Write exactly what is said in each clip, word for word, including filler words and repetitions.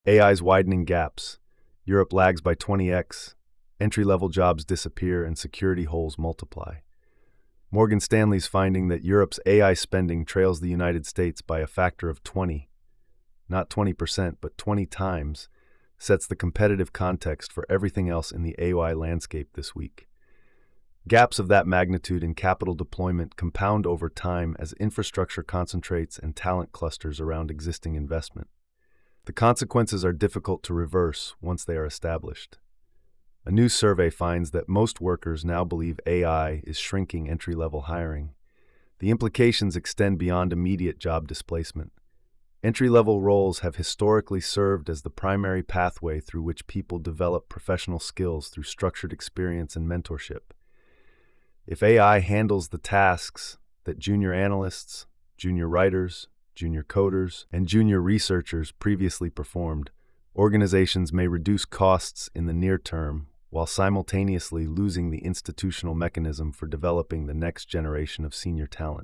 A I's widening gaps. Europe lags by twenty x. Entry-level jobs disappear and security holes multiply. Morgan Stanley's finding that Europe's A I spending trails the United States by a factor of twenty, not twenty percent, but twenty times, sets the competitive context for everything else in the A I landscape this week. Gaps of that magnitude in capital deployment compound over time as infrastructure concentrates and talent clusters around existing investment. The consequences are difficult to reverse once they are established. A new survey finds that most workers now believe A I is shrinking entry-level hiring. The implications extend beyond immediate job displacement. Entry-level roles have historically served as the primary pathway through which people develop professional skills through structured experience and mentorship. If A I handles the tasks that junior analysts, junior writers, junior coders, and junior researchers previously performed, organizations may reduce costs in the near term while simultaneously losing the institutional mechanism for developing the next generation of senior talent.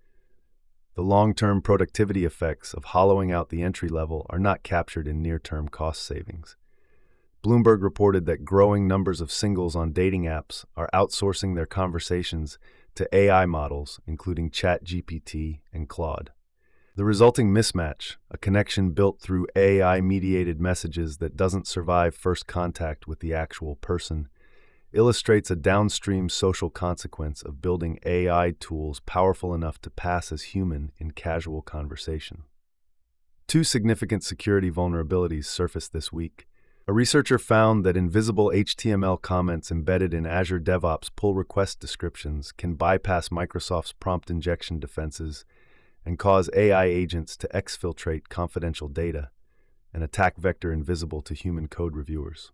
The long-term productivity effects of hollowing out the entry level are not captured in near-term cost savings. Bloomberg reported that growing numbers of singles on dating apps are outsourcing their conversations to A I models, including ChatGPT and Claude. The resulting mismatch, a connection built through A I-mediated messages that doesn't survive first contact with the actual person, illustrates a downstream social consequence of building A I tools powerful enough to pass as human in casual conversation. Two significant security vulnerabilities surfaced this week. A researcher found that invisible H T M L comments embedded in Azure DevOps pull request descriptions can bypass Microsoft's prompt injection defenses and cause A I agents to exfiltrate confidential data, an attack vector invisible to human code reviewers.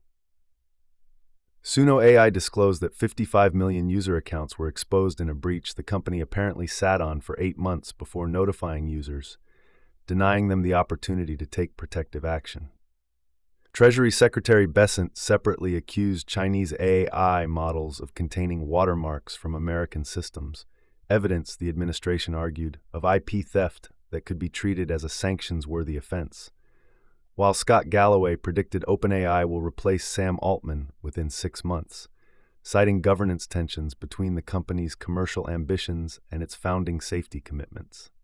Suno A I disclosed that fifty-five million user accounts were exposed in a breach the company apparently sat on for eight months before notifying users, denying them the opportunity to take protective action. Treasury Secretary Bessent separately accused Chinese A I models of containing watermarks from American systems, evidence, the administration argued, of I P theft that could be treated as a sanctions-worthy offense, while Scott Galloway predicted OpenAI will replace Sam Altman within six months, citing governance tensions between the company's commercial ambitions and its founding safety commitments.